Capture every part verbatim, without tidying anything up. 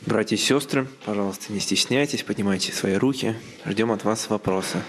Братья и сестры, пожалуйста, не стесняйтесь, поднимайте свои руки. Ждем от вас вопросы.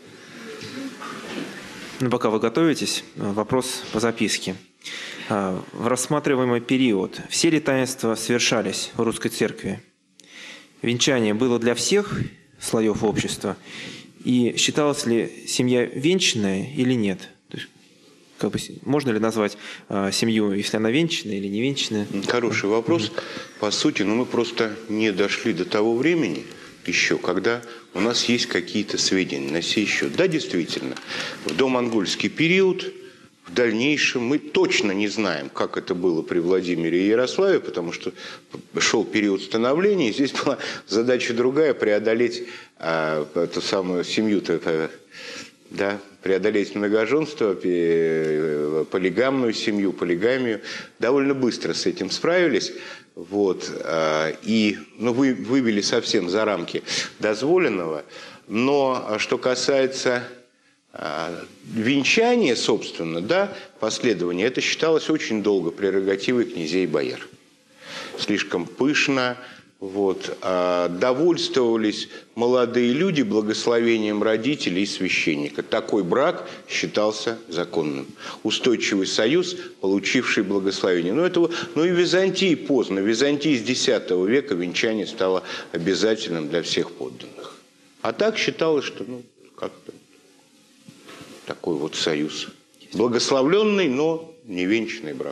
Ну, пока вы готовитесь, вопрос по записке. В рассматриваемый период все ли таинства совершались в Русской Церкви? Венчание было для всех слоев общества? И считалась ли семья венчанная или нет? То есть, как бы, можно ли назвать э, семью, если она венчанная или не венчанная? Хороший вопрос. По сути, но мы просто не дошли до того времени еще, когда у нас есть какие-то сведения на сей счет. Да, действительно, в домонгольский период, в дальнейшем мы точно не знаем, как это было при Владимире и Ярославе, потому что шел период становления, и здесь была задача другая – преодолеть а, эту самую семью-то, да, преодолеть многоженство, полигамную семью, полигамию. Довольно быстро с этим справились. Вот, и ну, вы, вывели совсем за рамки дозволенного. Но что касается венчания, собственно, да, последования, это считалось очень долго прерогативой князей и бояр. Слишком пышно. Вот. А довольствовались молодые люди благословением родителей и священника. Такой брак считался законным. Устойчивый союз, получивший благословение. Но, этого, но и в Византии поздно. В Византии с десятого века венчание стало обязательным для всех подданных. А так считалось, что ну, как-то такой вот союз. Благословленный, но не венчанный брак.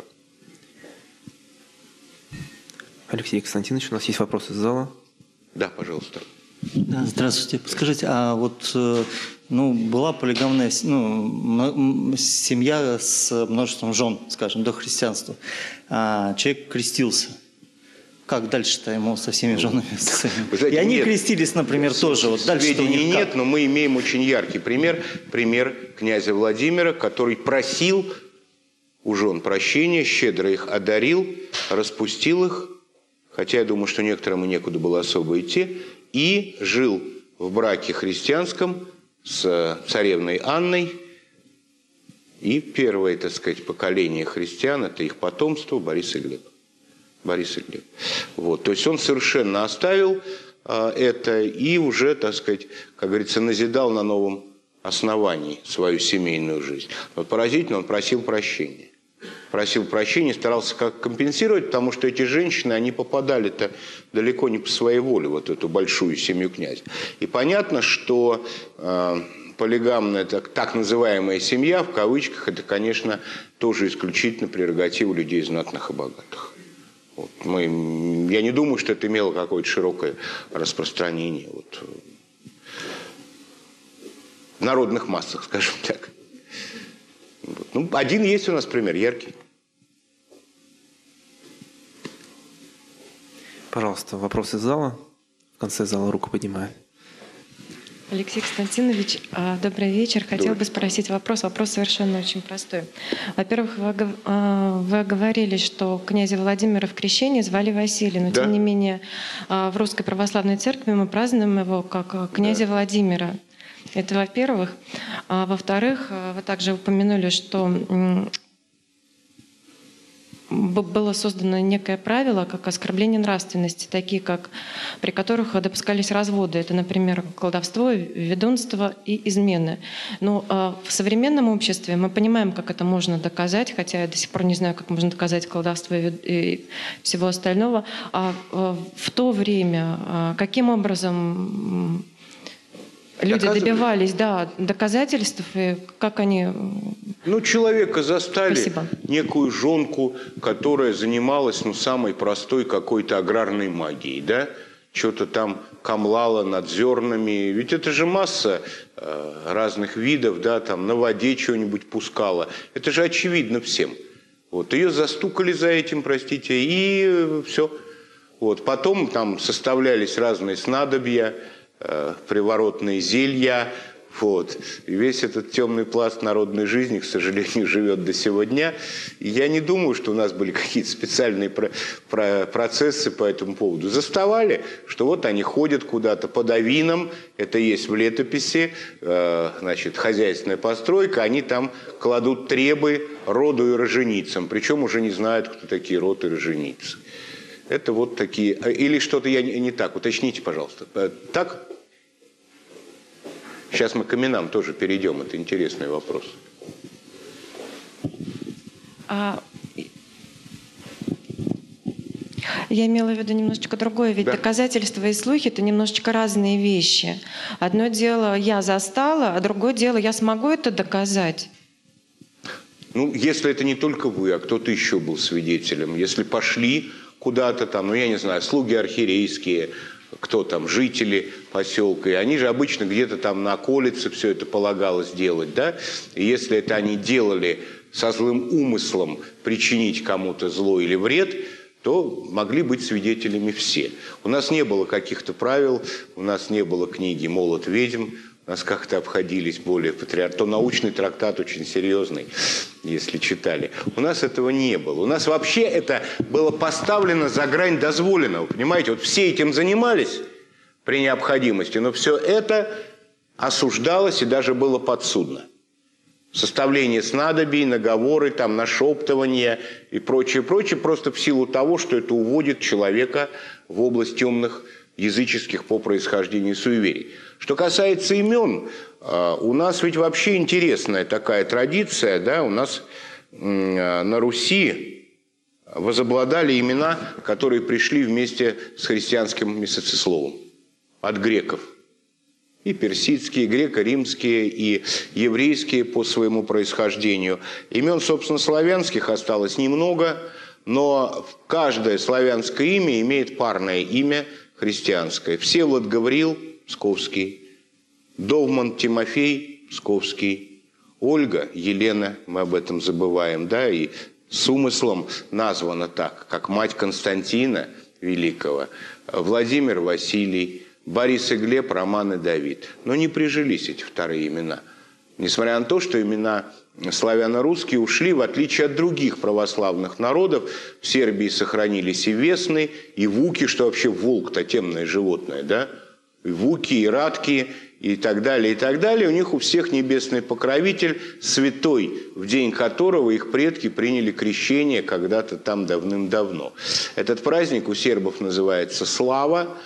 Алексей Константинович, у нас есть вопросы из зала. Да, пожалуйста. Да, здравствуйте. Скажите, а вот ну, была полигамная ну, семья с множеством жен, скажем, до христианства. А человек крестился. Как дальше-то ему со всеми женами? Знаете, и они нет, крестились, например, с, тоже. Вот дальше сведений нет, но мы имеем очень яркий пример. Пример князя Владимира, который просил у жен прощения, щедро их одарил, распустил их. Хотя я думаю, что некоторым и некуда было особо идти, и жил в браке христианском с царевной Анной. И первое, так сказать, поколение христиан, это их потомство, Борис и Глеб. Борис и Глеб. Вот. То есть он совершенно оставил а, это и уже, так сказать, как говорится, назидал на новом основании свою семейную жизнь. Вот поразительно, он просил прощения. Просил прощения, старался как компенсировать, потому что эти женщины, они попадали-то далеко не по своей воле, вот эту большую семью князя. И понятно, что э, полигамная, так, так называемая семья, в кавычках, это, конечно, тоже исключительно прерогатива людей знатных и богатых. Вот. Мы, я не думаю, что это имело какое-то широкое распространение вот, в народных массах, скажем так. Вот. Ну, один есть у нас пример, яркий. Пожалуйста, вопрос из зала. В конце зала руку поднимаю. Алексей Константинович, добрый вечер. Хотела бы спросить вопрос. Вопрос совершенно очень простой. Во-первых, вы, вы говорили, что князя Владимира в крещении звали Василий, но да. Тем не менее в Русской Православной Церкви мы празднуем его как князя да. Владимира. Это во-первых. А во-вторых, вы также упомянули, что было создано некое правило, как оскорбление нравственности, такие как, при которых допускались разводы. Это, например, колдовство, ведунство и измены. Но э, в современном обществе мы понимаем, как это можно доказать, хотя я до сих пор не знаю, как можно доказать колдовство и, и всего остального. А э, в то время э, каким образом люди добивались, да, доказательств, и как они... Ну, человека застали, Спасибо. Некую жонку, которая занималась, ну, самой простой какой-то аграрной магией, да? Что-то там камлала над зернами. Ведь это же масса э, разных видов, да, там на воде что-нибудь пускала. Это же очевидно всем. Вот, ее застукали за этим, простите, и все. Вот, потом там составлялись разные снадобья, приворотные зелья, вот. И весь этот темный пласт народной жизни, к сожалению, живет до сего дня. И я не думаю, что у нас были какие-то специальные про про процессы по этому поводу. Заставали, что вот они ходят куда-то под авином, это есть в летописи, э, значит, хозяйственная постройка, они там кладут требы роду и роженицам, причем уже не знают, кто такие род и роженицы. Это вот такие... Или что-то я не, не так, уточните, пожалуйста. Так? Сейчас мы к именам тоже перейдем, это интересный вопрос. А... Я имела в виду немножечко другое, ведь да. доказательства и слухи – это немножечко разные вещи. Одно дело я застала, а другое дело я смогу это доказать. Ну, если это не только вы, а кто-то еще был свидетелем, если пошли куда-то там, ну, я не знаю, слуги архиерейские, кто там, жители поселка, и они же обычно где-то там на околице все это полагалось делать, да, и если это они делали со злым умыслом причинить кому-то зло или вред, то могли быть свидетелями все. У нас не было каких-то правил, у нас не было книги «Молот ведьм», у нас как-то обходились более патриархально. То научный трактат очень серьезный, если читали. У нас этого не было. У нас вообще это было поставлено за грань дозволенного. Понимаете, вот все этим занимались при необходимости, но все это осуждалось и даже было подсудно. Составление снадобий, наговоры, там, нашептывания и прочее, прочее, просто в силу того, что это уводит человека в область темных языческих по происхождению суеверий. Что касается имен, у нас ведь вообще интересная такая традиция, да, у нас на Руси возобладали имена, которые пришли вместе с христианским месяцесловом от греков. И персидские, и греко-римские, и еврейские по своему происхождению. Имен, собственно, славянских осталось немного, но каждое славянское имя имеет парное имя христианское. Всеволод Гавриил – Псковский, Довман Тимофей – Псковский, Ольга, Елена, мы об этом забываем, да, и с умыслом названа так, как мать Константина Великого, Владимир Василий, Борис и Глеб, Роман и Давид. Но не прижились эти вторые имена. Несмотря на то, что имена славяно-русские ушли, в отличие от других православных народов, в Сербии сохранились и весны, и вуки, что вообще волк-то темное животное, да? И вуки, и радки, и так далее, и так далее. У них у всех небесный покровитель, святой, в день которого их предки приняли крещение когда-то там давным-давно. Этот праздник у сербов называется Слава.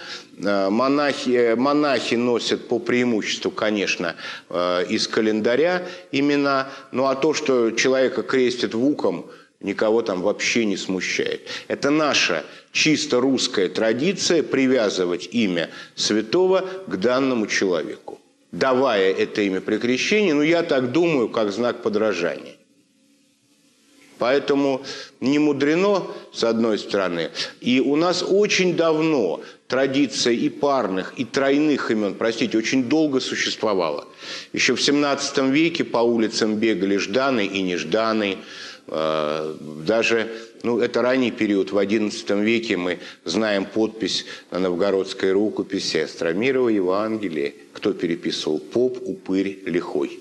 Монахи, монахи носят по преимуществу, конечно, из календаря имена. Ну а то, что человека крестят вуком, никого там вообще не смущает. Это наша чисто русская традиция привязывать имя святого к данному человеку, давая это имя при крещении, ну я так думаю, как знак подражания. Поэтому не мудрено, с одной стороны, и у нас очень давно традиция и парных, и тройных имен, простите, очень долго существовала. Еще в семнадцатом веке по улицам бегали Жданы и Нежданы. Даже, ну, это ранний период, в одиннадцатом веке мы знаем подпись на новгородской рукописи Остромирова Евангелие. Кто переписывал? Поп, упырь, лихой.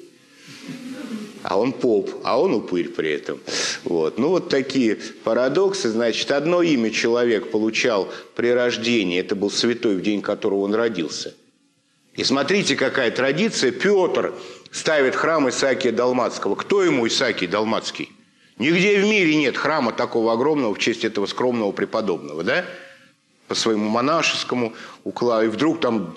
А он поп, а он упырь при этом. Вот. Ну, вот такие парадоксы. Значит, одно имя человек получал при рождении, это был святой, в день которого он родился. И смотрите, какая традиция. Петр ставит храм Исаакия Далматского. Кто ему Исаакий Далматский? Нигде в мире нет храма такого огромного в честь этого скромного преподобного, да? По своему монашескому укладу. И вдруг там,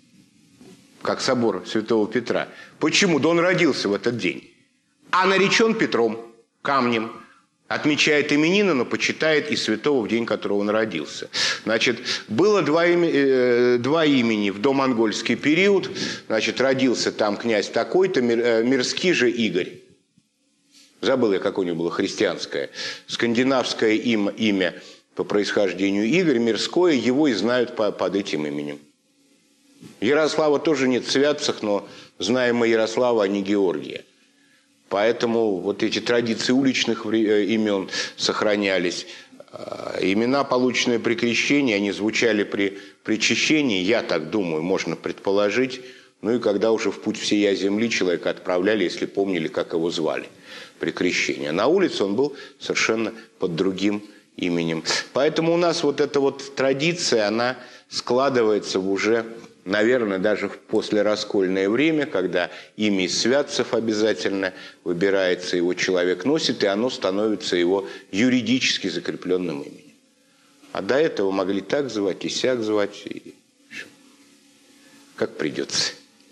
как собор Святого Петра. Почему? Да он родился в этот день. А наречен Петром, камнем. Отмечает именины, но почитает и святого в день, которого он родился. Значит, было два, имя, э, два имени в домонгольский период. Значит, родился там князь такой-то, мир, Мирский же Игорь. Забыл я, какое у него было христианское. Скандинавское имя, имя по происхождению Игорь, Мирское, его и знают по, под этим именем. Ярослава тоже нет в святцах, но знаем мы Ярослава, а не Георгия. Поэтому вот эти традиции уличных имен сохранялись. Имена, полученные при крещении, они звучали при причащении, я так думаю, можно предположить. Ну и когда уже в путь всея земли человека отправляли, если помнили, как его звали при крещении. А на улице он был совершенно под другим именем. Поэтому у нас вот эта вот традиция, она складывается в уже, наверное, даже в послераскольное время, когда имя из святцев обязательно выбирается, его человек носит, и оно становится его юридически закрепленным именем. А до этого могли так звать и сяк звать, и как придется.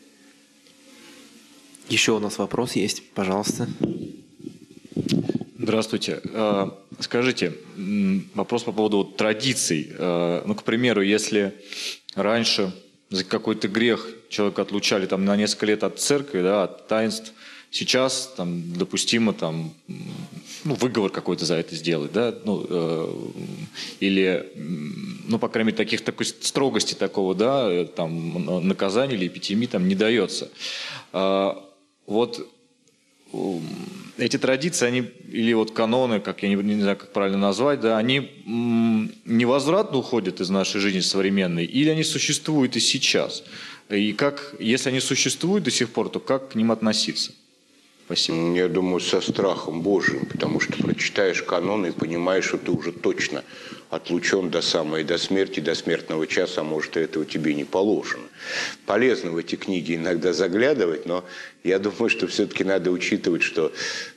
Еще у нас вопрос есть, пожалуйста. Здравствуйте. Скажите, вопрос по поводу вот традиций. Ну, к примеру, если раньше за какой-то грех человека отлучали там, на несколько лет от церкви, да, от таинств, сейчас там, допустимо там, ну, выговор какой-то за это сделать, да, ну, э, или, ну, по крайней мере, таких, такой строгости такого, да, там, наказания или эпитемии там не дается. А, вот эти традиции, они, или вот каноны, как я не, не знаю, как правильно назвать, да, они м, невозвратно уходят из нашей жизни современной, или они существуют и сейчас? И как, если они существуют до сих пор, то как к ним относиться? Спасибо. Я думаю, со страхом Божьим, потому что прочитаешь каноны и понимаешь, что ты уже точно отлучен до самой, до смерти, до смертного часа, а может, этого тебе не положено. Полезно в эти книги иногда заглядывать, но я думаю, что все-таки надо учитывать, что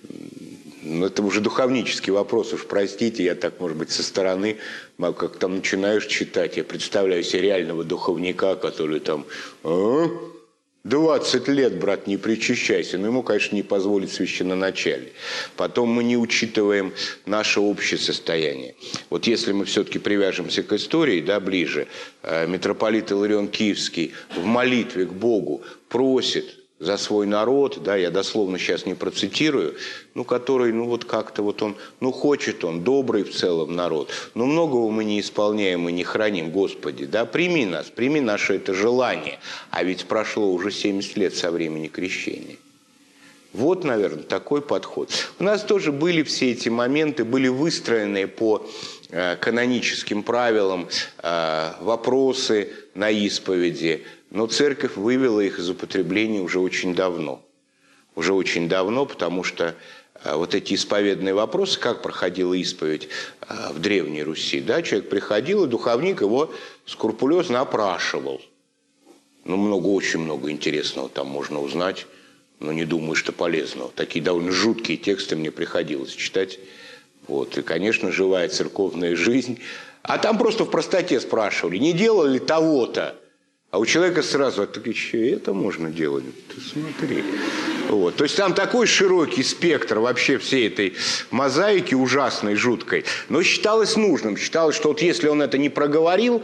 ну, это уже духовнический вопрос, уж простите, я так, может быть, со стороны, как там начинаешь читать, я представляю себе реального духовника, который там... А? двадцать лет, брат, не причащайся. Но ему, конечно, не позволит священноначалие. Потом мы не учитываем наше общее состояние. Вот если мы все-таки привяжемся к истории, да, ближе, митрополит Иларион Киевский в молитве к Богу просит за свой народ, да, я дословно сейчас не процитирую, ну, который, ну, вот как-то вот он, ну, хочет он, добрый в целом народ, но многого мы не исполняем и не храним, Господи, да, прими нас, прими наше это желание, а ведь прошло уже семьдесят лет со времени крещения. Вот, наверное, такой подход. У нас тоже были все эти моменты, были выстроены по э, каноническим правилам э, вопросы на исповеди, но церковь вывела их из употребления уже очень давно. Уже очень давно, потому что э, вот эти исповедные вопросы, как проходила исповедь э, в Древней Руси, да, человек приходил, и духовник его скрупулезно опрашивал. Ну, много, очень много интересного там можно узнать. Но не думаю, что полезного. Такие довольно жуткие тексты мне приходилось читать. Вот. И, конечно, живая церковная жизнь. А там просто в простоте спрашивали, не делали ли того-то? А у человека сразу, а так еще и это можно делать. Ты смотри. Вот. То есть там такой широкий спектр вообще всей этой мозаики ужасной, жуткой. Но считалось нужным. Считалось, что вот если он это не проговорил,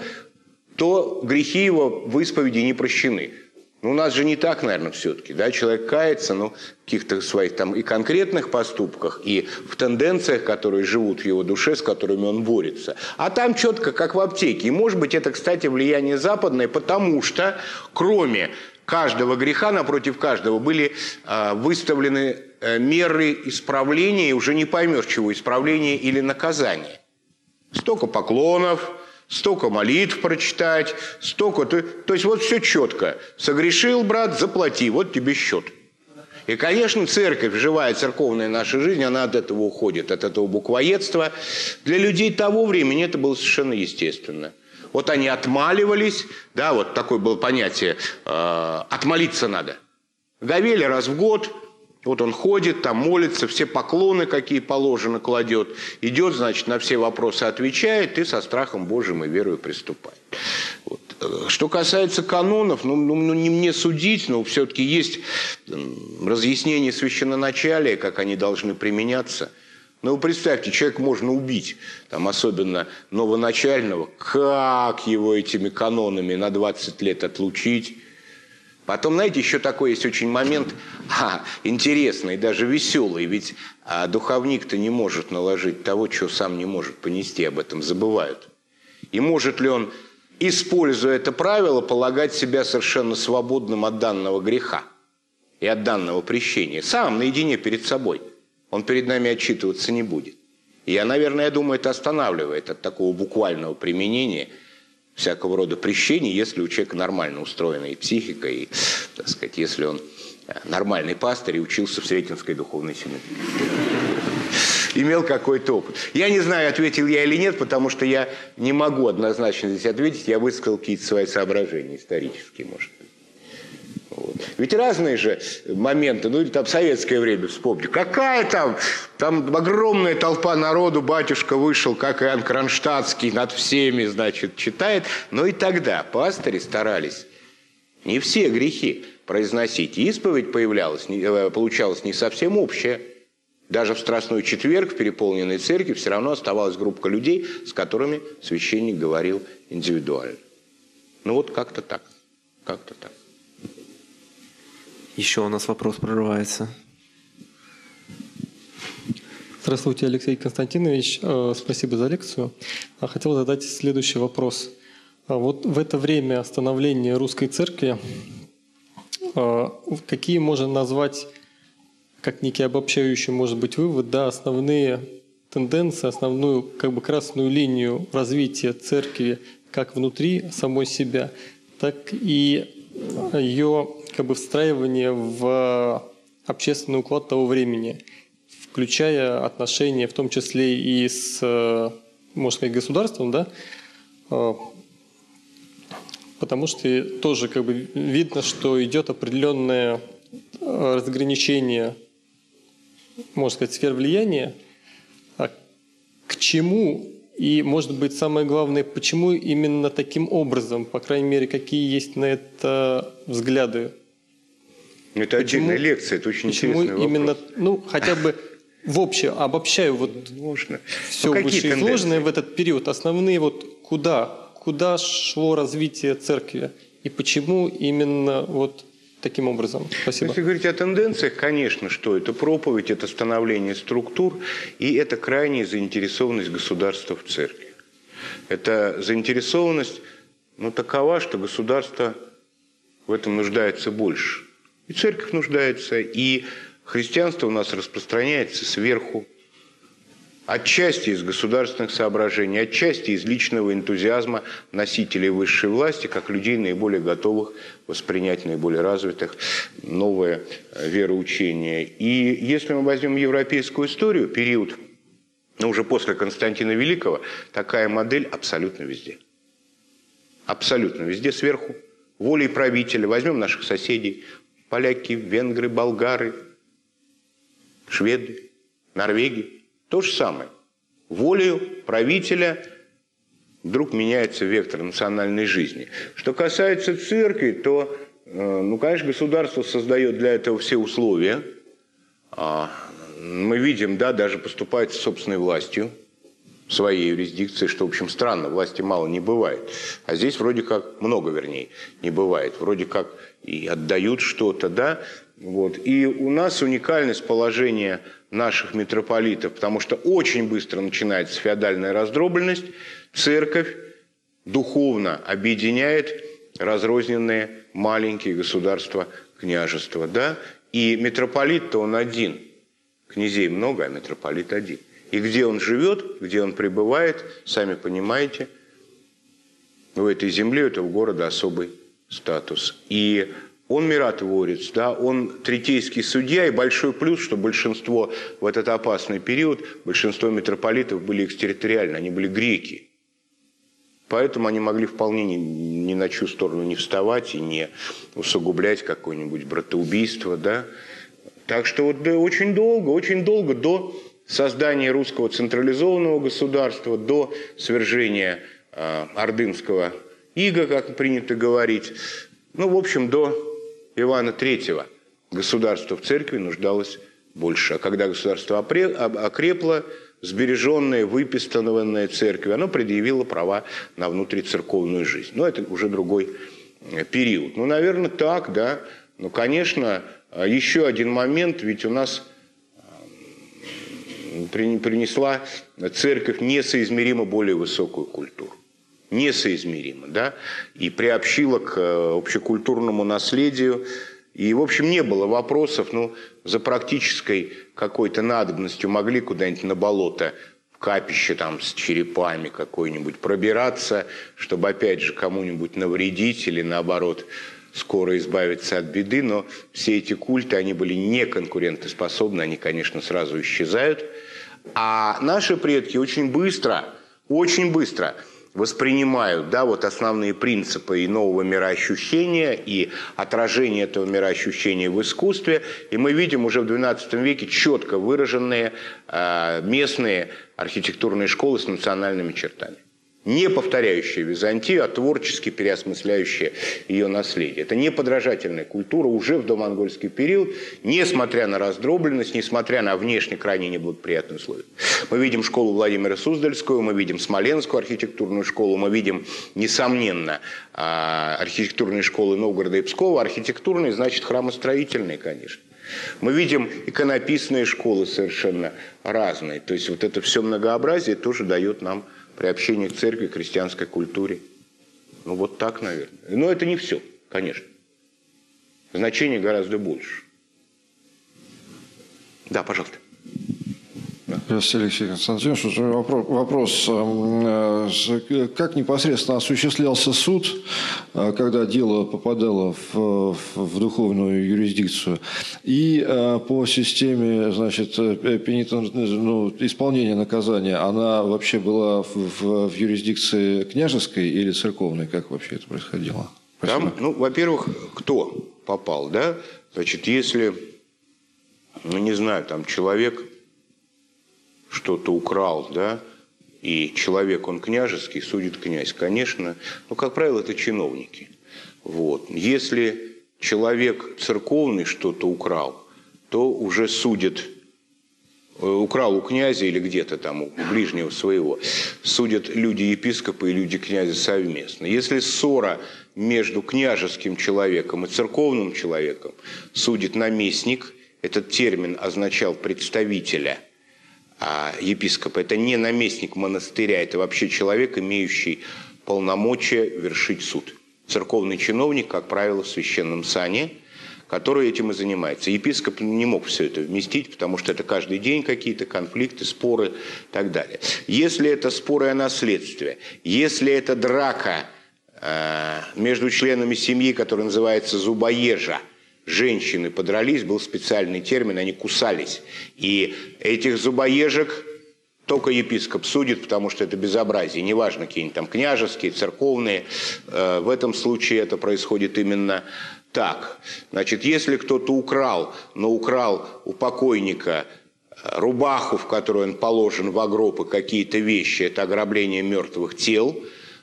то грехи его в исповеди не прощены. Ну, у нас же не так, наверное, все-таки. Да? Человек кается, ну, в каких-то своих там и конкретных поступках, и в тенденциях, которые живут в его душе, с которыми он борется. А там четко, как в аптеке. И, может быть, это, кстати, влияние западное, потому что, кроме каждого греха, напротив каждого, были э, выставлены э, меры исправления, и уже не поймешь, чего, исправления или наказания. Столько поклонов, столько молитв прочитать, столько... То, то есть вот все четко. Согрешил, брат, заплати, вот тебе счет. И, конечно, церковь, живая церковная наша жизнь, она от этого уходит, от этого буквоедства. Для людей того времени это было совершенно естественно. Вот они отмаливались, да, вот такое было понятие, э, отмолиться надо. Говели раз в год. Вот он ходит, там молится, все поклоны, какие положено, кладет. Идет, значит, на все вопросы отвечает и со страхом Божьим и верою приступает. Вот. Что касается канонов, ну, ну, не мне судить, но все-таки есть разъяснение священноначалия, как они должны применяться. Ну, вы представьте, человека можно убить, там, особенно новоначального, как его этими канонами на двадцать лет отлучить? Потом, знаете, еще такой есть очень момент а, интересный, даже веселый, ведь а, духовник-то не может наложить того, чего сам не может понести, об этом забывают. И может ли он, используя это правило, полагать себя совершенно свободным от данного греха и от данного прещения? Сам, наедине перед собой. Он перед нами отчитываться не будет. И я, наверное, я думаю, это останавливает от такого буквального применения всякого рода прещений, если у человека нормально устроенная психика, и, так сказать, если он нормальный пастырь и учился в Сретенской духовной семинарии. Имел какой-то опыт. Я не знаю, ответил я или нет, потому что я не могу однозначно здесь ответить. Я высказал какие-то свои соображения, исторические, может быть. Вот. Ведь разные же моменты, ну или там советское время вспомни. Какая там, там огромная толпа народу, батюшка вышел, как Иоанн Кронштадтский, над всеми, значит, читает. Но и тогда пастыри старались не все грехи произносить. Исповедь появлялась, получалась не совсем общая. Даже в Страстной четверг в переполненной церкви все равно оставалась группа людей, с которыми священник говорил индивидуально. Ну вот как-то так. Как-то так. Еще у нас вопрос прорывается. Здравствуйте, Алексей Константинович. Спасибо за лекцию. Хотел задать следующий вопрос. Вот в это время становления русской церкви какие можно назвать, как некий обобщающий, может быть, вывод, да, основные тенденции, основную как бы красную линию развития церкви как внутри самой себя, так и ее как бы встраивание в общественный уклад того времени, включая отношения, в том числе и с, можно сказать, государством, да, потому что тоже как бы видно, что идет определенное разграничение, можно сказать, сфер влияния, а к чему и, может быть, самое главное, почему именно таким образом, по крайней мере, какие есть на это взгляды. Это почему, отдельная лекция, это очень почему интересный вопрос. именно, ну, хотя бы в общем, обобщаю вот Можно. все вышеизложенное в этот период, основные вот куда, куда шло развитие церкви и почему именно вот таким образом. Спасибо. Если говорить о тенденциях, конечно, что это проповедь, это становление структур и это крайняя заинтересованность государства в церкви. Это заинтересованность, ну, такова, что государство в этом нуждается больше. И церковь нуждается, и христианство у нас распространяется сверху, отчасти из государственных соображений, отчасти из личного энтузиазма носителей высшей власти, как людей, наиболее готовых воспринять, наиболее развитых новое вероучение. И если мы возьмем европейскую историю, период, ну, уже после Константина Великого, такая модель абсолютно везде. Абсолютно везде сверху. Волей правителя. Возьмем наших соседей. Поляки, венгры, болгары, шведы, норвеги. То же самое. Волею правителя вдруг меняется вектор национальной жизни. Что касается церкви, то, ну, конечно, государство создает для этого все условия. Мы видим, да, даже поступает с собственной властью, своей юрисдикции, что, в общем, странно, власти мало не бывает. А здесь вроде как, много, вернее, не бывает. Вроде как и отдают что-то, да. Вот. И у нас уникальность положения наших митрополитов, потому что очень быстро начинается феодальная раздробленность. Церковь духовно объединяет разрозненные маленькие государства, княжества, да. И митрополит-то он один. Князей много, а митрополит один. И где он живет, где он пребывает, сами понимаете, у этой земли, у этого города особый статус. И он миротворец, да, он третейский судья, и большой плюс, что большинство в этот опасный период, большинство митрополитов были экстерриториальны, они были греки. Поэтому они могли вполне ни, ни на чью сторону не вставать и не усугублять какое-нибудь братоубийство, да. Так что вот да, очень долго, очень долго до создания русского централизованного государства, до свержения э, ордынского ига, как принято говорить, ну, в общем, до Ивана Третьего государство в церкви нуждалось больше. А когда государство окрепло, сбереженное, выпистанное церковью, оно предъявило права на внутрицерковную жизнь. Но это уже другой период. Ну, наверное, так, да. Ну, конечно, еще один момент, ведь у нас принесла церковь несоизмеримо более высокую культуру. Несоизмеримо, да, и приобщила к общекультурному наследию. И, в общем, не было вопросов, ну, за практической какой-то надобностью могли куда-нибудь на болото, в капище там с черепами какой-нибудь пробираться, чтобы, опять же, кому-нибудь навредить или, наоборот, скоро избавиться от беды. Но все эти культы, они были не конкурентоспособны, они, конечно, сразу исчезают. А наши предки очень быстро, очень быстро воспринимают, да, вот основные принципы и нового мироощущения, и отражение этого мироощущения в искусстве. И мы видим уже в двенадцатом веке четко выраженные э, местные архитектурные школы с национальными чертами. Не повторяющие Византию, а творчески переосмысляющие ее наследие. Это не подражательная культура уже в домонгольский период, несмотря на раздробленность, несмотря на внешне крайне неблагоприятные условия. Мы видим школу Владимира Суздальского, мы видим Смоленскую архитектурную школу, мы видим, несомненно, архитектурные школы Новгорода и Пскова. Архитектурные, значит, храмостроительные, конечно. Мы видим иконописные школы совершенно разные. То есть вот это все многообразие тоже дает нам приобщение к церкви, к христианской культуре. Ну вот так, наверное. Но это не все, конечно. Значение гораздо больше. Да, пожалуйста. Здравствуйте, Алексей Константинович. Вопрос, вопрос, как непосредственно осуществлялся суд, когда дело попадало в, в духовную юрисдикцию, и по системе, значит, пенитен... ну, исполнения наказания, она вообще была в, в, в юрисдикции княжеской или церковной? Как вообще это происходило? Спасибо. Там, ну, во-первых, кто попал, да? Значит, если, ну, не знаю, там человек что-то украл, да, и человек, он княжеский, судит князь, конечно, но, как правило, это чиновники. Вот. Если человек церковный что-то украл, то уже судит, украл у князя или где-то там, у ближнего своего, судят люди-епископы и люди-князя совместно. Если ссора между княжеским человеком и церковным человеком, судит наместник, этот термин означал представителя, а епископ – это не наместник монастыря, это вообще человек, имеющий полномочия вершить суд. Церковный чиновник, как правило, в священном сане, который этим и занимается. Епископ не мог все это вместить, потому что это каждый день какие-то конфликты, споры и так далее. Если это споры о наследстве, если это драка э, между членами семьи, которая называется зубоежа, женщины подрались, был специальный термин, они кусались. И этих зубоежек только епископ судит, потому что это безобразие. Неважно, какие-нибудь там княжеские, церковные. В этом случае это происходит именно так. Значит, если кто-то украл, но украл у покойника рубаху, в которую он положен в гроб, и какие-то вещи, это ограбление мертвых тел,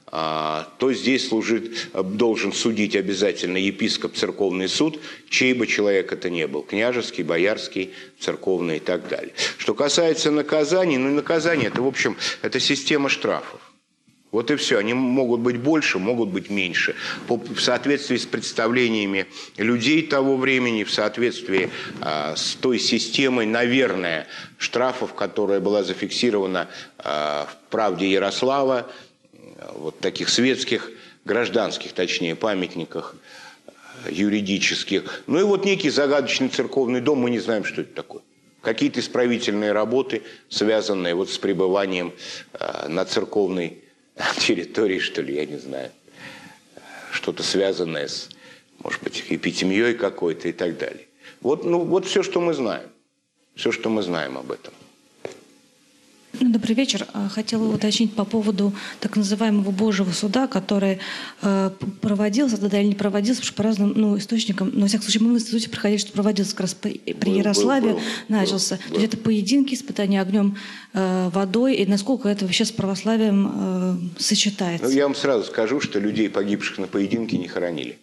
то здесь служит, должен судить обязательно епископ, церковный суд, чей бы человек это ни был, княжеский, боярский, церковный и так далее. Что касается наказаний, ну наказание это, в общем, это система штрафов. Вот и все. Они могут быть больше, могут быть меньше. В соответствии с представлениями людей того времени, в соответствии а, с той системой, наверное, штрафов, которая была зафиксирована а, в «Правде Ярослава», вот таких светских, гражданских, точнее, памятниках юридических. Ну и вот некий загадочный церковный дом, мы не знаем, что это такое. Какие-то исправительные работы, связанные вот с пребыванием э, на церковной территории, что ли, я не знаю. Что-то связанное с, может быть, эпитемьей какой-то и так далее. Вот, ну, вот все, что мы знаем. Все, что мы знаем об этом. Добрый вечер. Хотела уточнить по поводу так называемого Божьего суда, который э, проводился тогда или не проводился, потому что по разным ну, источникам, но, во всяком случае, мы в институте проходили, что проводился как раз при, при Ярославе, был, был, начался. Был, То есть это поединки, испытания огнем, э, водой, и насколько это вообще с православием э, сочетается? Ну, я вам сразу скажу, что людей, погибших на поединке, не хоронили.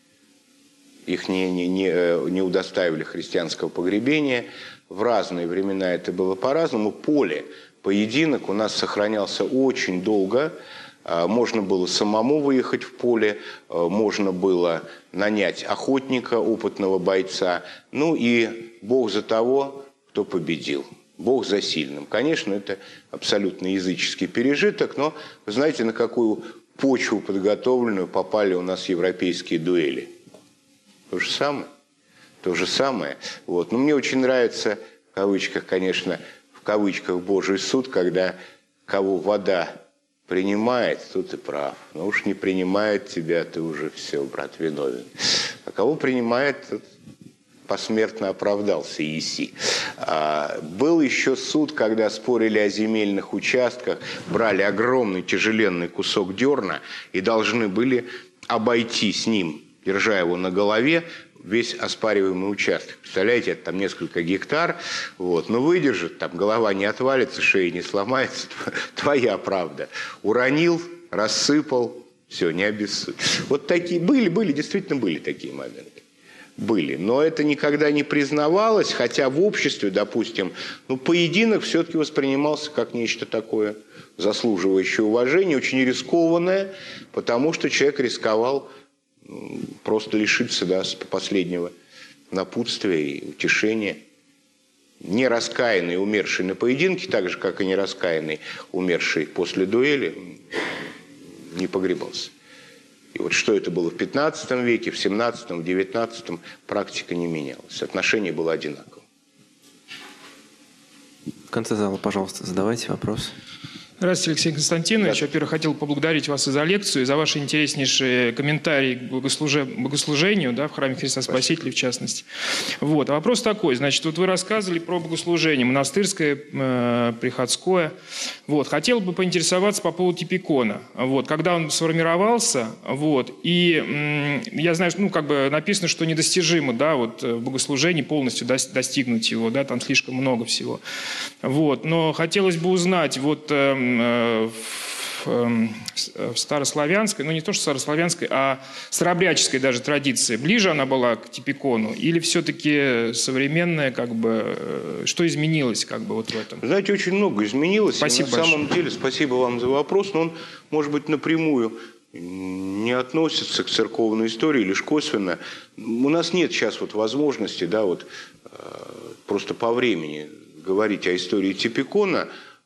Их не, не, не, не удостаивали христианского погребения. В разные времена это было по-разному. Поле поединок у нас сохранялся очень долго. Можно было самому выехать в поле, можно было нанять охотника, опытного бойца. Ну и Бог за того, кто победил. Бог за сильным. Конечно, это абсолютно языческий пережиток, но вы знаете, на какую почву подготовленную попали у нас европейские дуэли? То же самое. То же самое. Вот. Но мне очень нравится, в кавычках, конечно, в кавычках Божий суд, когда кого вода принимает, то ты прав. Но уж не принимает тебя, ты уже все, брат, виновен. А кого принимает, тот посмертно оправдался Еси. Был еще суд, когда спорили о земельных участках, брали огромный тяжеленный кусок дерна и должны были обойти с ним, держа его на голове, весь оспариваемый участок. Представляете, это там несколько гектар, вот, но выдержит, там голова не отвалится, шея не сломается, твоя правда. Уронил, рассыпал, все, не обессудь. Вот такие были, были, действительно были такие моменты. Были. Но это никогда не признавалось, хотя в обществе, допустим, ну, поединок все-таки воспринимался как нечто такое заслуживающее уважения, очень рискованное, потому что человек рисковал просто лишиться, да, последнего напутствия и утешения. Не раскаянный, умерший на поединке, так же, как и не раскаянный, умерший после дуэли, не погребался. И вот что это было в пятнадцатом веке, в семнадцатом, в девятнадцатом, практика не менялась. Отношение было одинаково. В конце зала, пожалуйста, задавайте вопрос. Здравствуйте, Алексей Константинович. Во-первых, хотел поблагодарить вас и за лекцию, и за ваши интереснейшие комментарии к богослуже... богослужению, да, в храме Христа Спасителя, в частности. Вот. А вопрос такой. Значит, вот вы рассказывали про богослужение монастырское, э, приходское. Вот. Хотел бы поинтересоваться по поводу типикона. Вот. Когда он сформировался, вот, и м, я знаю, ну, как бы написано, что недостижимо, да, вот, в богослужении полностью достигнуть его, да, там слишком много всего. Вот. Но хотелось бы узнать, вот, э, В, в старославянской, ну не то что старославянской, а старообрядческой даже традиции. Ближе она была к типикону или все-таки современная, как бы, что изменилось как бы вот в этом? Знаете, очень много изменилось. Спасибо на большое. самом деле, спасибо вам за вопрос, но он, может быть, напрямую не относится к церковной истории, лишь косвенно. У нас нет сейчас вот возможности, да, вот просто по времени говорить о истории типикона.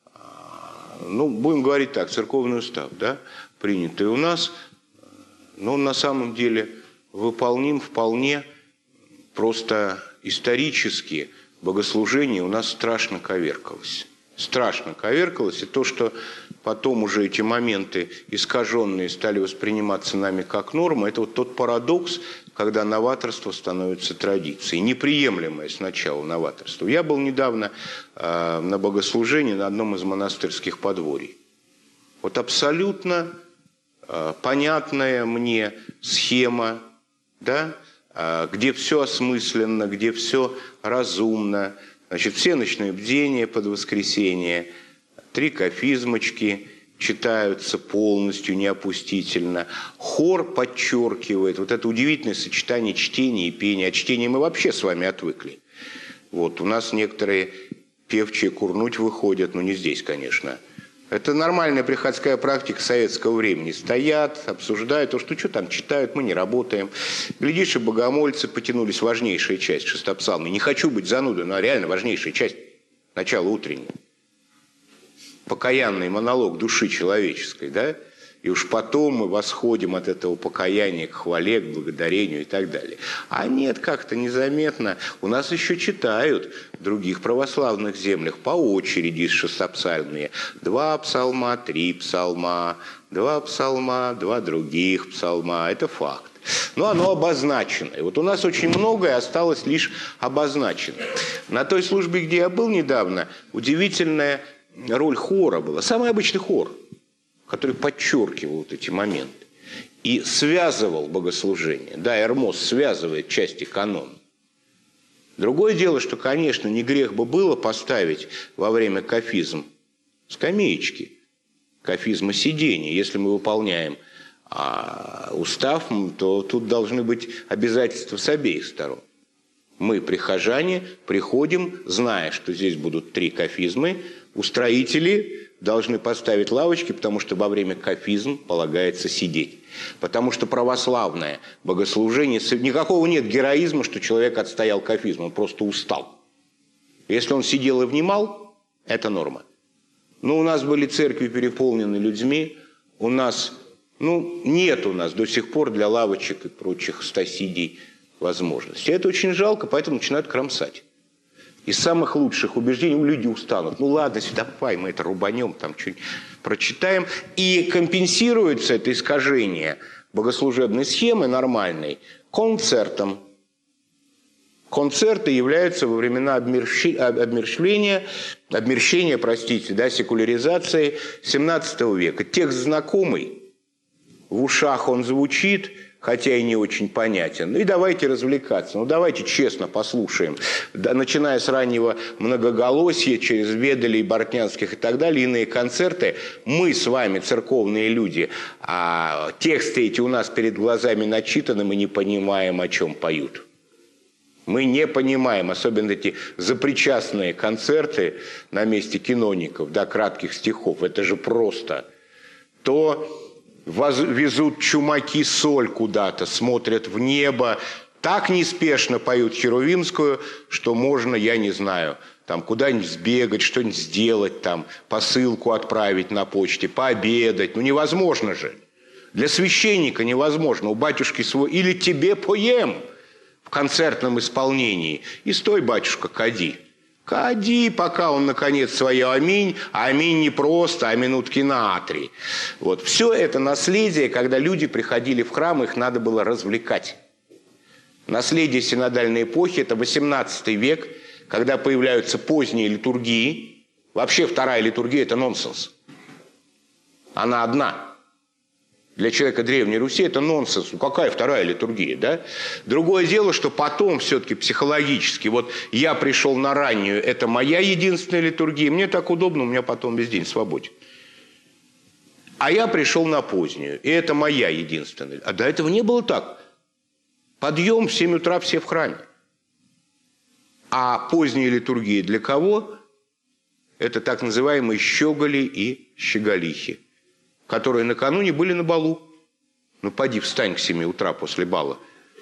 Ну, будем говорить так, церковный устав, да, принятый у нас, но он на самом деле выполним вполне, просто исторически богослужение у нас страшно коверкалось. Страшно коверкалось, и то, что потом уже эти моменты искаженные стали восприниматься нами как норма, это вот тот парадокс, когда новаторство становится традицией, неприемлемое сначала новаторство. Я был недавно э, на богослужении на одном из монастырских подворий. Вот абсолютно э, понятная мне схема, да, э, где все осмысленно, где все разумно. Значит, все ночные бдения под воскресенье, три кафизмочки читаются полностью, неопустительно. Хор подчеркивает вот это удивительное сочетание чтения и пения. От чтения мы вообще с вами отвыкли. Вот, у нас некоторые певчие курнуть выходят, но не здесь, конечно. Это нормальная приходская практика советского времени. Стоят, обсуждают, то, что что там читают, мы не работаем. Глядишь, и богомольцы потянулись, важнейшая часть шестопсалмы. Не хочу быть занудой, но реально важнейшая часть, начало утреннее. Покаянный монолог души человеческой, да? И уж потом мы восходим от этого покаяния к хвале, к благодарению и так далее. А нет, как-то незаметно. У нас еще читают в других православных землях по очереди шестопсальные. Два псалма, три псалма, два псалма, два других псалма. Это факт. Но оно обозначено. И вот у нас очень многое осталось лишь обозначено. На той службе, где я был недавно, удивительная роль хора была. Самый обычный хор, который подчеркивал вот эти моменты и связывал богослужение. Да, Эрмос связывает части канона. Другое дело, что, конечно, не грех бы было поставить во время кафизм скамеечки, кафизма сидения. Если мы выполняем а, устав, то тут должны быть обязательства с обеих сторон. Мы, прихожане, приходим, зная, что здесь будут три кафизмы. Устроители должны поставить лавочки, потому что во время кафизм полагается сидеть. Потому что православное богослужение, никакого нет героизма, что человек отстоял кафизм, он просто устал. Если он сидел и внимал, это норма. Но у нас были церкви переполнены людьми, у нас, ну, нет у нас до сих пор для лавочек и прочих стасидий возможностей. Это очень жалко, поэтому начинают кромсать. Из самых лучших убеждений люди устанут. Ну ладно, давай мы это рубанем, там что-нибудь прочитаем. И компенсируется это искажение богослужебной схемы нормальной концертом. Концерты являются во времена обмерщения, обмерщения, простите, да, секуляризации семнадцатого века. Текст знакомый, в ушах он звучит, хотя и не очень понятен. Ну и давайте развлекаться. Ну давайте честно послушаем. Да, начиная с раннего многоголосия, через Веделей, Бортнянских и так далее, иные концерты, мы с вами, церковные люди, а тексты эти у нас перед глазами начитаны, мы не понимаем, о чем поют. Мы не понимаем, особенно эти запричастные концерты на месте киноников, да, кратких стихов. Это же просто. То везут чумаки соль куда-то, смотрят в небо, так неспешно поют херувимскую, что можно, я не знаю, там куда-нибудь сбегать, что-нибудь сделать, там, посылку отправить на почте, пообедать. Ну невозможно же. Для священника невозможно. У батюшки свой «или тебе поем» в концертном исполнении. И стой, батюшка, кади. Кади, пока он, наконец, свое аминь, а аминь не просто, а минутки на три. Вот. Все это наследие, когда люди приходили в храм, их надо было развлекать. Наследие синодальной эпохи – это восемнадцатый век, когда появляются поздние литургии. Вообще вторая литургия – это нонсенс. Она одна. Для человека Древней Руси это нонсенс. Ну какая вторая литургия, да? Другое дело, что потом все-таки психологически, вот я пришел на раннюю, это моя единственная литургия, мне так удобно, у меня потом весь день свободен. А я пришел на позднюю, и это моя единственная. А до этого не было так. Подъем в семь утра все в храме. А поздние литургии для кого? Это так называемые щеголи и щеголихи, которые накануне были на балу. Ну, поди, встань к семи утра после бала.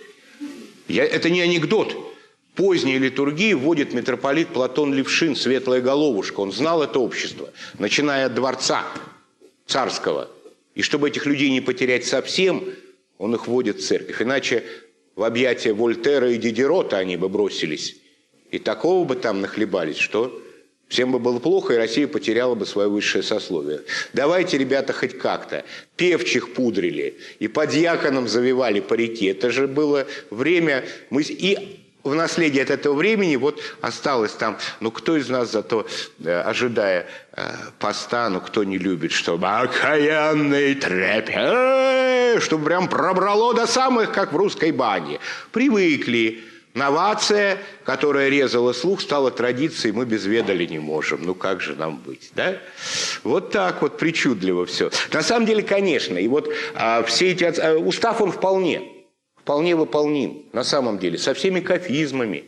Я, это не анекдот. Поздние литургии вводит митрополит Платон Левшин, светлая головушка. Он знал это общество, начиная от дворца царского. И чтобы этих людей не потерять совсем, он их вводит в церковь. Иначе в объятия Вольтера и Дидерота они бы бросились. И такого бы там нахлебались, что... Всем бы было плохо, и Россия потеряла бы свое высшее сословие. Давайте, ребята, хоть как-то. Певчих пудрили и по дьяконам завивали парики. Это же было время... Мы... И в наследие от этого времени вот осталось там... Ну, кто из нас зато, ожидая э, поста, ну, кто не любит, чтобы окаянный трепет, чтобы прям пробрало до самых, как в русской бане. Привыкли. Новация, которая резала слух, стала традицией, мы без Ведали не можем. Ну как же нам быть, да? Вот так вот причудливо все. На самом деле, конечно, и вот а, все эти... А, устав он вполне, вполне выполним, на самом деле, со всеми кафизмами.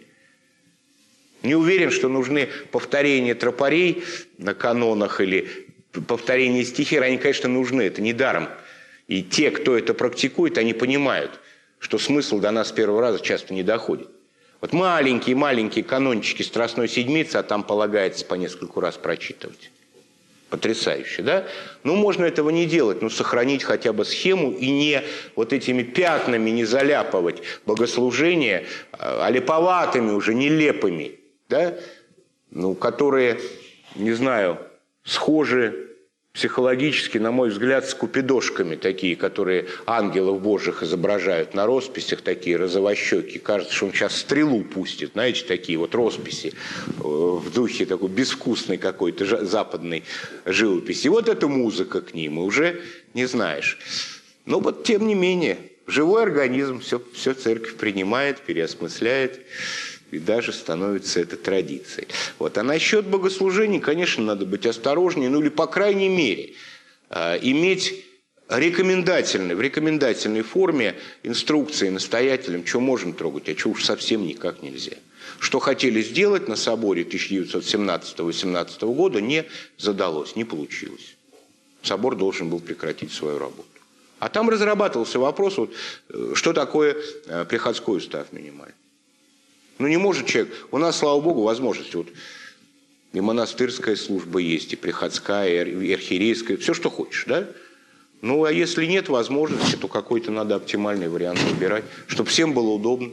Не уверен, что нужны повторения тропарей на канонах или повторения стихир, они, конечно, нужны, это не даром. И те, кто это практикует, они понимают, что смысл до нас с первого раза часто не доходит. Вот маленькие-маленькие канончики Страстной Седмицы, а там полагается по нескольку раз прочитывать. Потрясающе, да? Ну, можно этого не делать, но сохранить хотя бы схему и не вот этими пятнами не заляпывать богослужения, а леповатыми уже, нелепыми, да? Ну, которые, не знаю, схожи психологически, на мой взгляд, с купидошками такие, которые ангелов божьих изображают на росписях, такие розовощеки. Кажется, что он сейчас стрелу пустит, знаете, такие вот росписи в духе такой безвкусной какой-то западной живописи. И вот эта музыка к ним, и уже не знаешь. Но вот тем не менее, живой организм все, все церковь принимает, переосмысляет. И даже становится это традицией. Вот. А насчет богослужений, конечно, надо быть осторожнее, ну или, по крайней мере, э, иметь рекомендательные, в рекомендательной форме инструкции настоятелям, что можно трогать, а что уж совсем никак нельзя. Что хотели сделать на соборе тысяча девятьсот семнадцатого — восемнадцатого года, не задалось, не получилось. Собор должен был прекратить свою работу. А там разрабатывался вопрос, вот, что такое приходской устав минимальный. Ну не может человек, у нас, слава богу, возможность, вот и монастырская служба есть, и приходская, и архиерейская, все, что хочешь, да? Ну а если нет возможности, то какой-то надо оптимальный вариант выбирать, чтобы всем было удобно.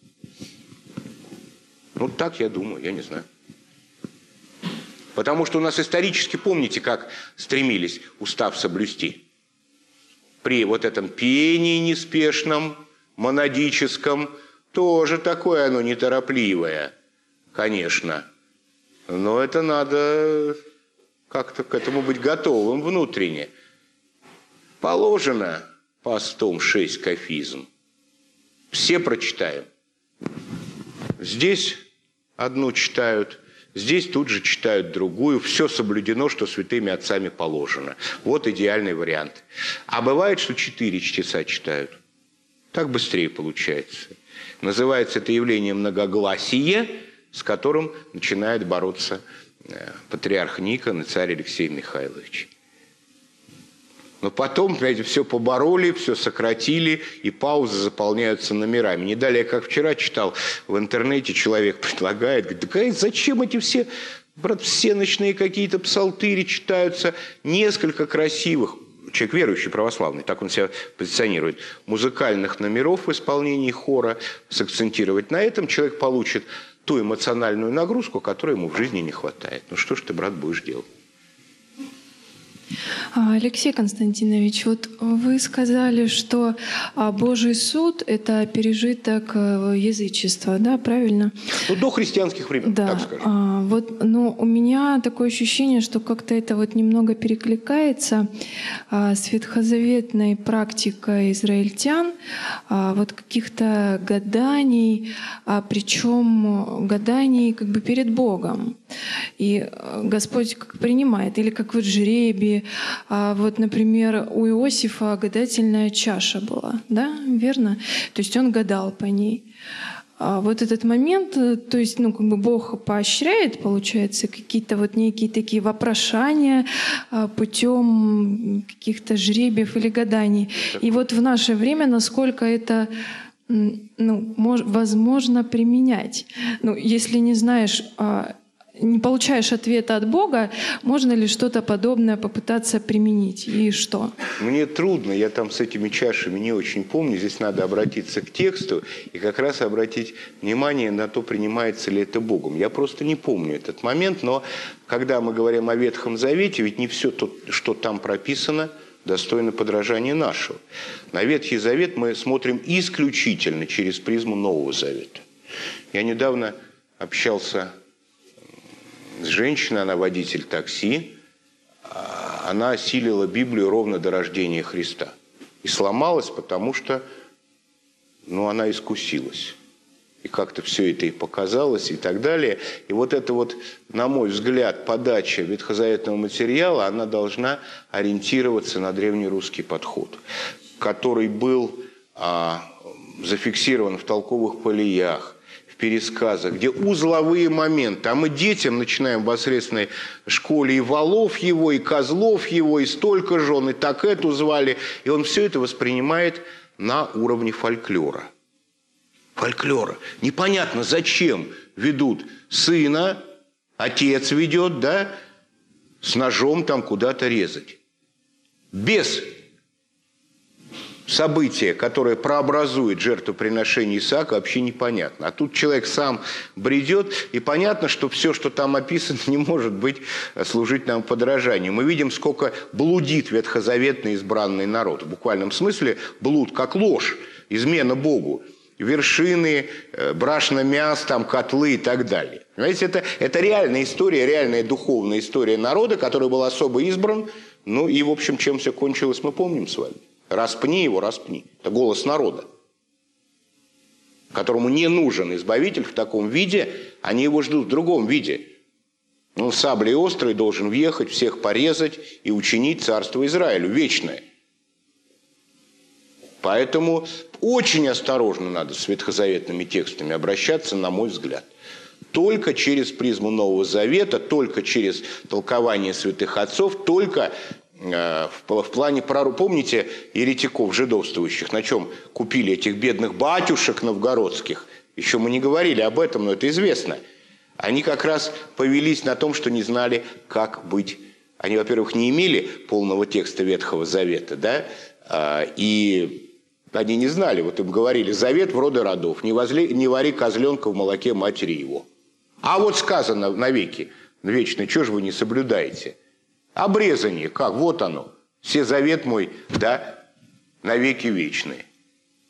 Ну так я думаю, я не знаю. Потому что у нас исторически, помните, как стремились устав соблюсти? При вот этом пении неспешном, монадическом, Тоже такое оно неторопливое, конечно. Но это надо как-то к этому быть готовым внутренне. Положено постом шесть кафизм. Все прочитаем. Здесь одну читают, здесь тут же читают другую. Все соблюдено, что святыми отцами положено. Вот идеальный вариант. А бывает, что четыре чтеца читают. Так быстрее получается. Называется это явление многогласие, с которым начинает бороться патриарх Никон и царь Алексей Михайлович. Но потом, знаете, все побороли, все сократили, и паузы заполняются номерами. Не далее, как вчера читал в интернете, человек предлагает, говорит, да зачем эти все, брат, все ночные какие-то псалтыри читаются, несколько красивых, человек верующий, православный, так он себя позиционирует, музыкальных номеров в исполнении хора, сакцентировать на этом, человек получит ту эмоциональную нагрузку, которой ему в жизни не хватает. Ну что ж ты, брат, будешь делать? Алексей Константинович, вот вы сказали, что Божий суд — это пережиток язычества, да, правильно? Ну, до христианских времен, да. так скажем. А, вот, но у меня такое ощущение, что как-то это вот немного перекликается а, с ветхозаветной практикой израильтян, а, вот каких-то гаданий, а, причем гаданий как бы перед Богом. И Господь как принимает, или как вот жребий. А вот, например, у Иосифа гадательная чаша была, да, верно? То есть он гадал по ней. А вот этот момент, то есть, ну, как бы Бог поощряет, получается, какие-то вот некие такие вопрошания путем каких-то жребиев или гаданий. И вот в наше время, насколько это, ну, возможно применять. Ну, если не знаешь, не получаешь ответа от Бога, можно ли что-то подобное попытаться применить? И что? Мне трудно, я там с этими чашами не очень помню. Здесь надо обратиться к тексту и как раз обратить внимание на то, принимается ли это Богом. Я просто не помню этот момент, но когда мы говорим о Ветхом Завете, ведь не все то, что там прописано, достойно подражания нашего. На Ветхий Завет мы смотрим исключительно через призму Нового Завета. Я недавно общался с женщиной, она водитель такси, она осилила Библию ровно до рождения Христа. И сломалась, потому что, ну, она искусилась. И как-то все это и показалось, и так далее. И вот это вот, на мой взгляд, подача ветхозаветного материала, она должна ориентироваться на древнерусский подход, который был а, зафиксирован в толковых полиях, пересказах, где узловые моменты, а мы детям начинаем в посредственной школе и волов его, и козлов его, и столько жен, и так эту звали, и он все это воспринимает на уровне фольклора. Фольклора. Непонятно, зачем ведут сына, отец ведет, да, с ножом там куда-то резать. Без событие, которое прообразует жертвоприношение Исаака, вообще непонятно. А тут человек сам бредет, и понятно, что все, что там описано, не может быть служить нам подражанием. Мы видим, сколько блудит ветхозаветный избранный народ. В буквальном смысле блуд, как ложь, измена Богу. Вершины, брашно мяс, там, котлы и так далее. Понимаете, это, это реальная история, реальная духовная история народа, который был особо избран. Ну и, в общем, чем все кончилось, мы помним с вами. Распни его, распни. Это голос народа, которому не нужен избавитель в таком виде, они его ждут в другом виде. Он саблей острой должен въехать, всех порезать и учинить царство Израилю вечное. Поэтому очень осторожно надо с ветхозаветными текстами обращаться, на мой взгляд. Только через призму Нового Завета, только через толкование святых отцов, только в плане пророков. Помните еретиков жидовствующих, на чем купили этих бедных батюшек новгородских? Еще мы не говорили об этом, но это известно. Они как раз повелись на том, что не знали, как быть. Они, во-первых, не имели полного текста Ветхого Завета, да, и они не знали, вот им говорили, завет в роды родов, не, возли, не вари козленка в молоке матери его. А вот сказано навеки, вечное, чего же вы не соблюдаете? Обрезание, как? Вот оно. Все завет мой, да, навеки вечные.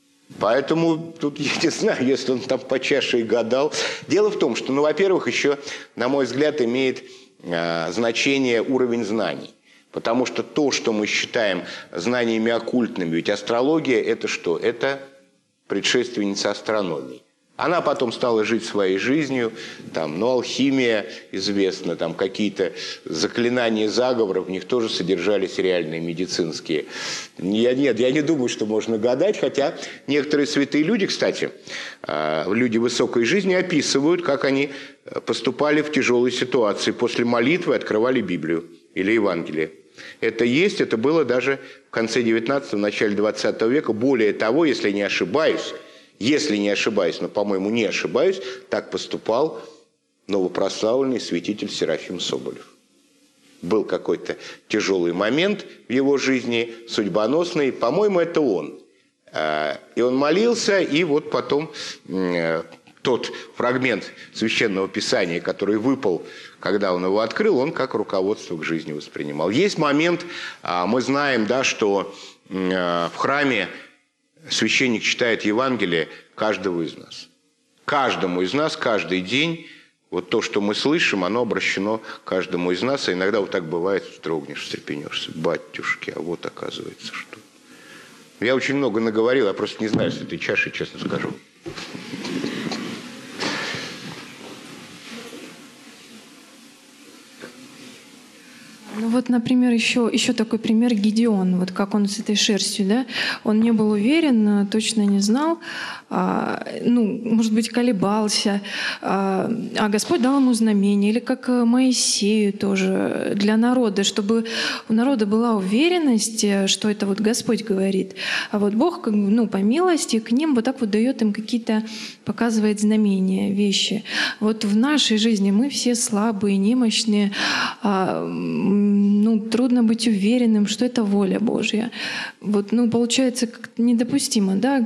Поэтому тут, я не знаю, если он там по чаше и гадал. Дело в том, что, ну, во-первых, еще, на мой взгляд, имеет э, значение уровень знаний. Потому что то, что мы считаем знаниями оккультными, ведь астрология – это что? Это предшественница астрономии. Она потом стала жить своей жизнью, там, ну, алхимия известна, там какие-то заклинания заговоров, в них тоже содержались реальные медицинские. Я, нет, я не думаю, что можно гадать, хотя некоторые святые люди, кстати, люди высокой жизни описывают, как они поступали в тяжелой ситуации, после молитвы открывали Библию или Евангелие. Это есть, это было даже в конце девятнадцатого, начале двадцатого века. Более того, если не ошибаюсь, Если не ошибаюсь, но, по-моему, не ошибаюсь, так поступал новопрославленный святитель Серафим Соболев. Был какой-то тяжелый момент в его жизни, судьбоносный, по-моему, это он. И он молился, и вот потом тот фрагмент Священного Писания, который выпал, когда он его открыл, он как руководство к жизни воспринимал. Есть момент, мы знаем, да, что в храме священник читает Евангелие каждого из нас. Каждому из нас, каждый день, вот то, что мы слышим, оно обращено каждому из нас. А иногда вот так бывает, вздрогнешь, встрепенешься. Батюшки, а вот оказывается что. Я очень много наговорил, я просто не знаю с этой чашей, честно скажу. Ну вот, например, еще, еще такой пример Гедеон, вот как он с этой шерстью, да, он не был уверен, точно не знал, а, ну, может быть, колебался, а, а Господь дал ему знамение, или как Моисею тоже, для народа, чтобы у народа была уверенность, что это вот Господь говорит, а вот Бог, как бы, ну, по милости к ним вот так вот дает им какие-то, показывает знамения, вещи. Вот в нашей жизни мы все слабые, немощные, а, ну, трудно быть уверенным, что это воля Божья. Вот, ну, получается, как-то недопустимо, да,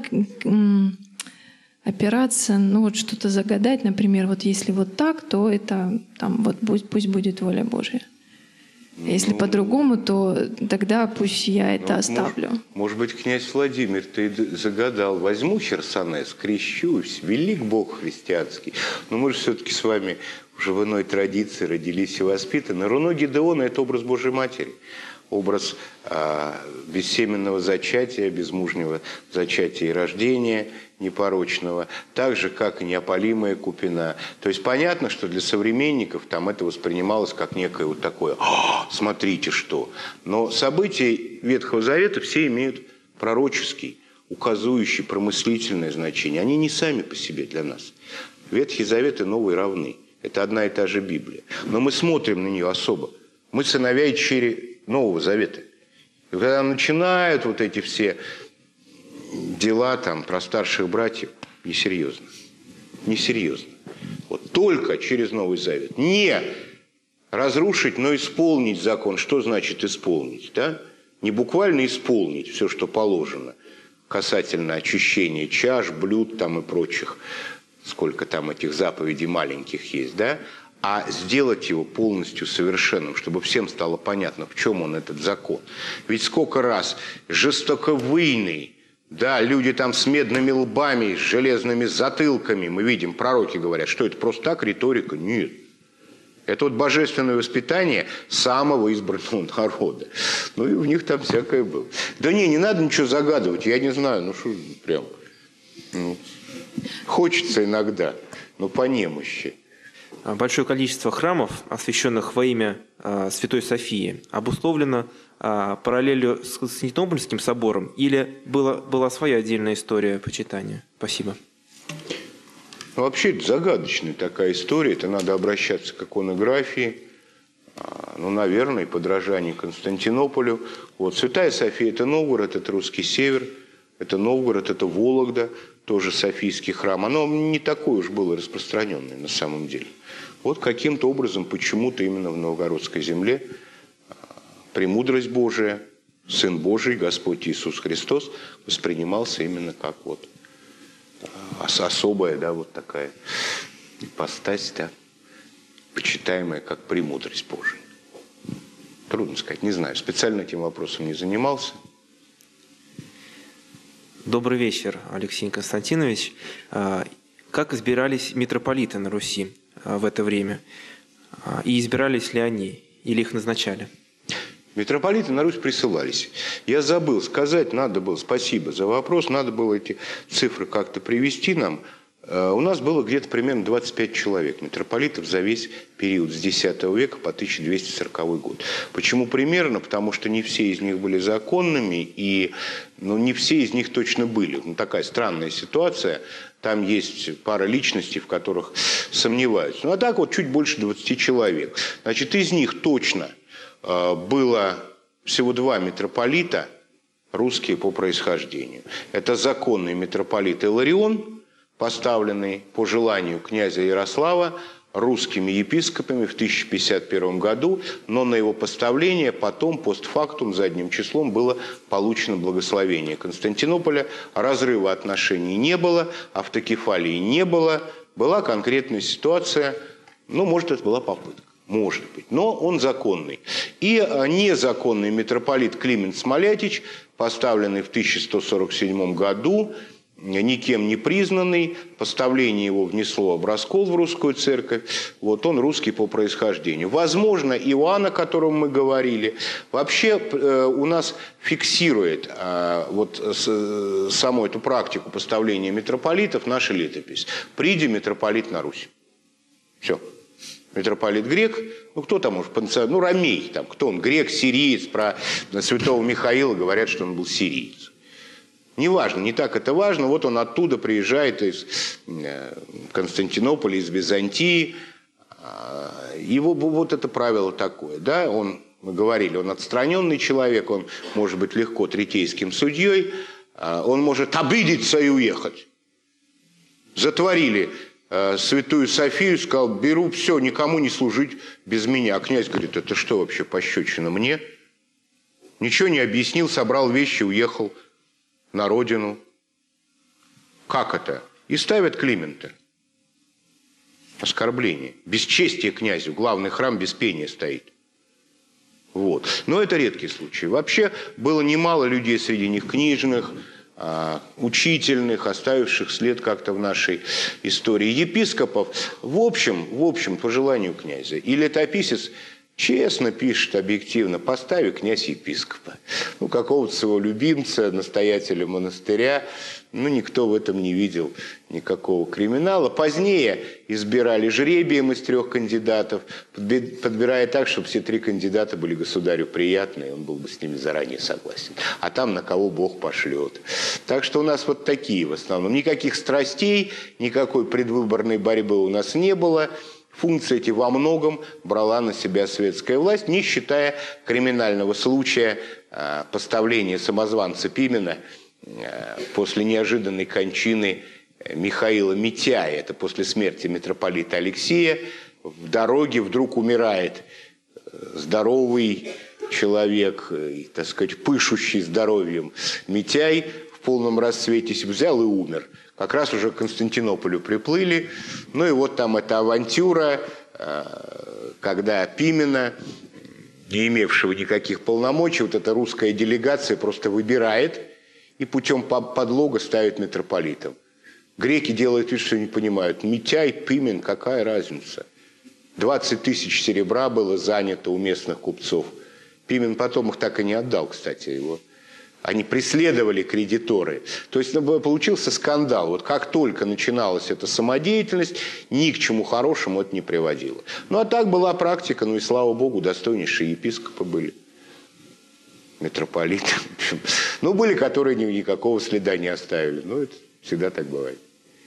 опираться, ну, вот что-то загадать, например, вот если вот так, то это, там, вот пусть, пусть будет воля Божья. Если ну, по-другому, то тогда пусть я это ну, оставлю. Может, может быть, князь Владимир, ты загадал, возьму Херсонес, крещусь, велик Бог христианский. Но мы же все-таки с вами уже в иной традиции родились и воспитаны. Руно Гедеона – это образ Божьей Матери. Образ э, бессеменного зачатия, безмужнего зачатия и рождения непорочного, так же, как и неопалимая купина. То есть понятно, что для современников там это воспринималось как некое вот такое «смотрите что». Но события Ветхого Завета все имеют пророческий, указующий, промыслительное значение. Они не сами по себе для нас. Ветхий Завет и Новый равны. Это одна и та же Библия. Но мы смотрим на нее особо. Мы сыновья и дщери Нового Завета. И когда начинают вот эти все дела там про старших братьев, несерьезно. Несерьезно. Вот только через Новый Завет. Не разрушить, но исполнить закон. Что значит исполнить? Да? Не буквально исполнить все, что положено касательно очищения чаш, блюд там и прочих. Сколько там этих заповедей маленьких есть, да? А сделать его полностью совершенным, чтобы всем стало понятно, в чем он, этот закон. Ведь сколько раз жестоковыйный, да, люди там с медными лбами, с железными затылками, мы видим, пророки говорят, что это просто так, риторика? Нет. Это вот божественное воспитание самого избранного народа. Ну и у них там всякое было. Да не, не надо ничего загадывать, я не знаю, ну что прям... Ну, хочется иногда, но по немощи. Большое количество храмов, освященных во имя э, Святой Софии, обусловлено э, параллелью с Константинопольским собором или была, была своя отдельная история почитания? Спасибо. Ну, вообще это загадочная такая история. Это надо обращаться к иконографии. Ну, наверное, и подражание Константинополю. Вот. Святая София – это Новгород, это русский север, это Новгород, это Вологда. Тоже Софийский храм, оно не такое уж было распространенное на самом деле. Вот каким-то образом, почему-то именно в Новгородской земле премудрость Божия, Сын Божий, Господь Иисус Христос воспринимался именно как вот особая, да, вот такая ипостась, да, почитаемая как премудрость Божия. Трудно сказать, не знаю, специально этим вопросом не занимался. Добрый вечер, Алексей Константинович. Как избирались митрополиты на Руси в это время? И избирались ли они, или их назначали? Митрополиты на Русь присылались. Я забыл сказать, надо было, спасибо за вопрос, надо было эти цифры как-то привести нам. У нас было где-то примерно двадцать пять человек митрополитов за весь период с десятого века по тысяча двести сороковой год. Почему примерно? Потому что не все из них были законными, и ну, не все из них точно были. Ну, такая странная ситуация. Там есть пара личностей, в которых сомневаются. Ну, а так вот чуть больше двадцати человек. Значит, из них точно э, было всего два митрополита, русские по происхождению. Это законный митрополит Иларион, поставленный по желанию князя Ярослава русскими епископами в тысяча пятьдесят первом году, но на его поставление потом, постфактум, задним числом, было получено благословение Константинополя. Разрыва отношений не было, автокефалии не было. Была конкретная ситуация, ну, может, это была попытка, может быть, но он законный. И незаконный митрополит Климент Смолятич, поставленный в тысяча сто сорок седьмом году, никем не признанный, поставление его внесло раскол в русскую церковь, вот он русский по происхождению. Возможно, Иоанн, о котором мы говорили, вообще э, у нас фиксирует э, вот с, саму эту практику поставления митрополитов наша летопись. «Приди, митрополит на Русь». Все. Митрополит грек, ну кто там может, ну Ромей, там, кто он, грек, сириец, про святого Михаила говорят, что он был сириец. Неважно, не так это важно. Вот он оттуда приезжает из Константинополя, из Византии. Его вот это правило такое. Да? Он, мы говорили, он отстраненный человек, он может быть легко третейским судьей, он может обидеться и уехать. Затворили святую Софию, сказал, беру все, никому не служить без меня. А князь говорит, это что вообще пощечина мне? Ничего не объяснил, собрал вещи, уехал на родину. Как это? И ставят Климента. Оскорбление. Бесчестие князю. Главный храм без пения стоит. Вот. Но это редкий случай. Вообще было немало людей среди них книжных, учительных, оставивших след как-то в нашей истории. Епископов, в общем, в общем, по желанию князя. И летописец честно пишет, объективно, постави князь епископа. Ну, какого-то своего любимца, настоятеля монастыря, ну, никто в этом не видел никакого криминала. Позднее избирали жребием из трех кандидатов, подбирая так, чтобы все три кандидата были государю приятны, и он был бы с ними заранее согласен. А там на кого Бог пошлет. Так что у нас вот такие в основном. Никаких страстей, никакой предвыборной борьбы у нас не было. Функции эти во многом брала на себя светская власть, не считая криминального случая э, поставления самозванца Пимена э, после неожиданной кончины Михаила Митяя. Это после смерти митрополита Алексея. В дороге вдруг умирает здоровый человек, и, так сказать, пышущий здоровьем Митяй в полном расцвете, взял и умер. Как раз уже к Константинополю приплыли. Ну и вот там эта авантюра, когда Пимена, не имевшего никаких полномочий, вот эта русская делегация просто выбирает и путем подлога ставит митрополитом. Греки делают вид, что не понимают. Митяй, Пимен, какая разница? двадцать тысяч серебра было занято у местных купцов. Пимен потом их так и не отдал, кстати, его. Они преследовали кредиторы. То есть получился скандал. Вот как только начиналась эта самодеятельность, ни к чему хорошему это не приводило. Ну а так была практика, ну и слава богу, достойнейшие епископы были. Митрополиты. Ну были, которые никакого следа не оставили. Ну это всегда так бывает.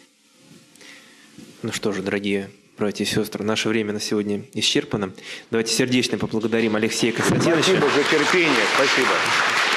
Ну что же, дорогие братья и сестры, наше время на сегодня исчерпано. Давайте сердечно поблагодарим Алексея Константиновича. Спасибо за терпение. Спасибо.